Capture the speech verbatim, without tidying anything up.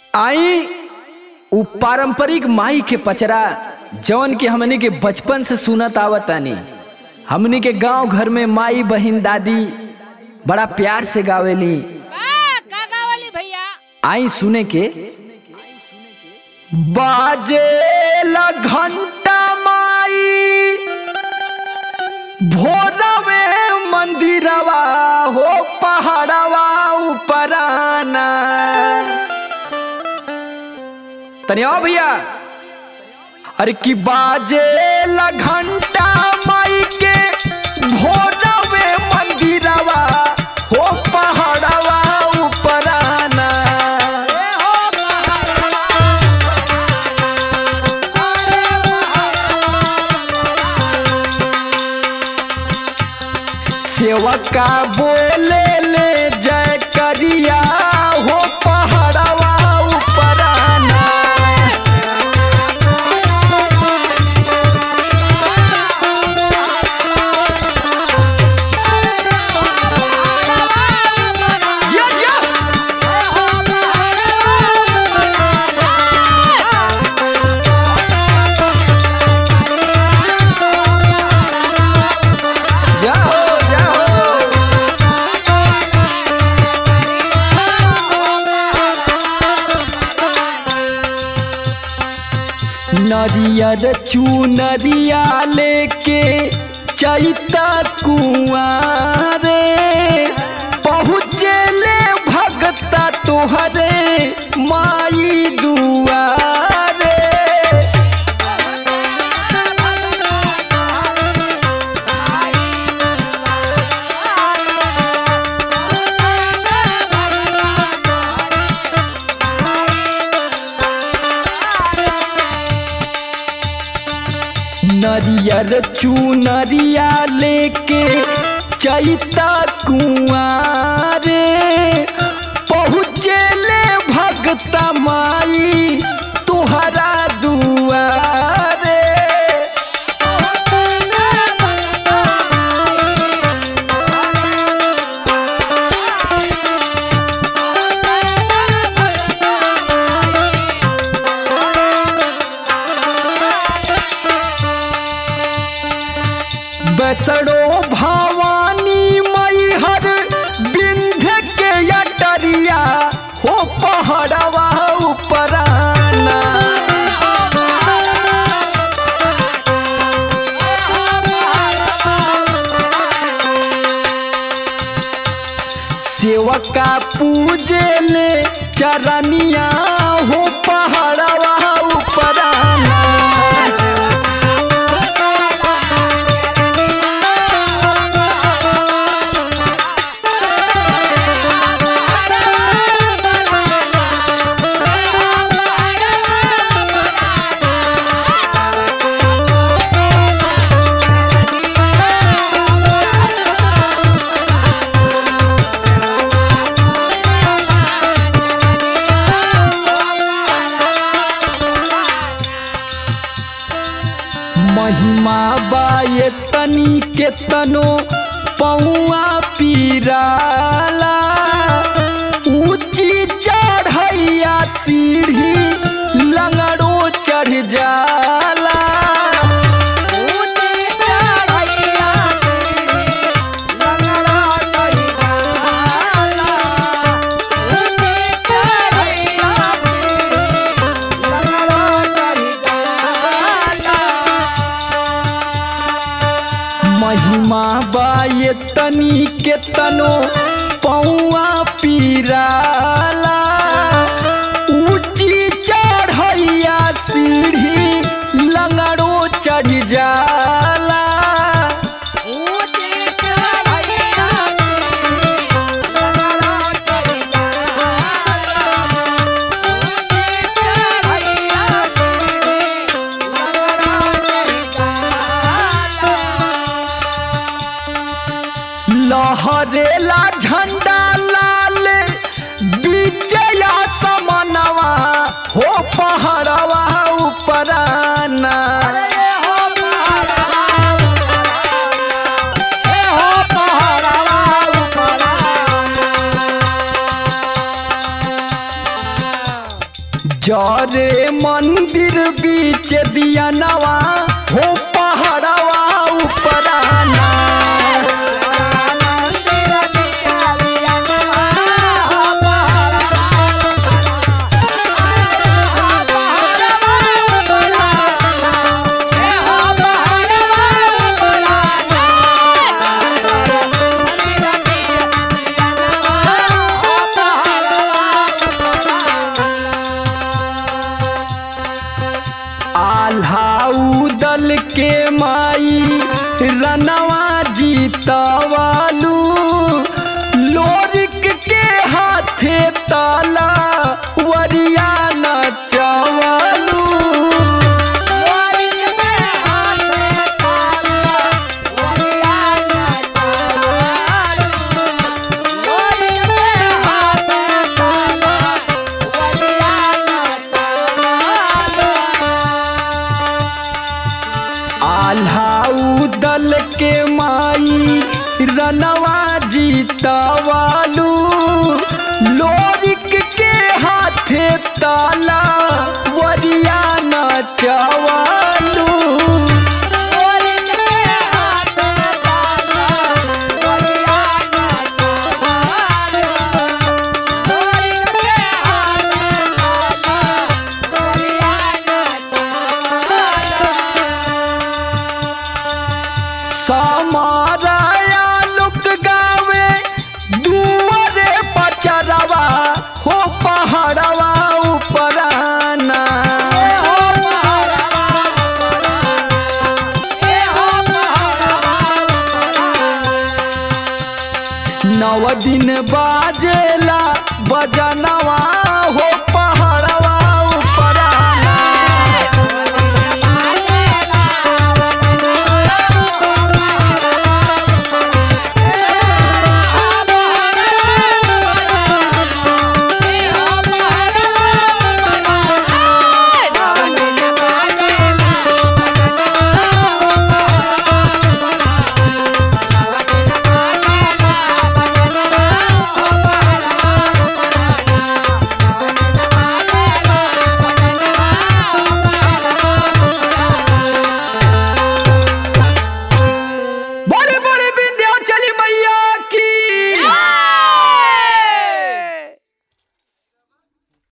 आई उ पारंपरिक माई के पचरा जौन के हमने के बचपन से सुनत आवतानी। हमने के गांव घर में माई बहन दादी बड़ा प्यार से गावेली। का गावली भैया? आई सुने के बाजे ला घंटा माई भोरवे मंदिरवा हो पहाड़वा ऊपराना। तनी आओ भैया। अरे की बाजे ला घंटा माई के भोरवे मंदिरवा हो पहाड़वा ऊपराना। सेवका बोले ले जय करिया हो पहाड़वा ऊपराना। जिया जिया जाओ नरियर चूनरिया लेके चैता कुआरे पहुँचे ले भगता तोहरे माई दुआरे। नरियर चूनरिया लेके चैता कुआरे पहुँचे ले भगता माई तुहरा दुआरे। बसड़ो भवानी मैहर बिंध्य के अटरिया हो पहाड़वा ऊपराना। सेवका पूजे ले चरनिया हो पहाड़वा ऊपराना। महिमा बाये तनी के तनो पौआ पीराला ऊंची चढ़ैया सीढ़ी लंगड़ो चढ़ जाला। महिमा बाये तनी के तनो पौआ पीराला ऊंची चढ़ैया सीढ़ी लंगड़ो चढ़ जाला। लहरेला झंडा लाल जरे मंदिर बीच दिया नवा हो पहाड़वा ऊपराना। आल्हाऊ दल के माई रनवा जीतवालू लोरिक के हाथे ताला वरिया नचवालू। आल्हाऊ दल के माई रनवा जीतवालू लोरिक के हाथे ताला वरिया नचवालू। समाराया लोक गावे दुआरे पचरवा हो पहाड़वा ऊपराना। नव दिन बाजेला बजनवा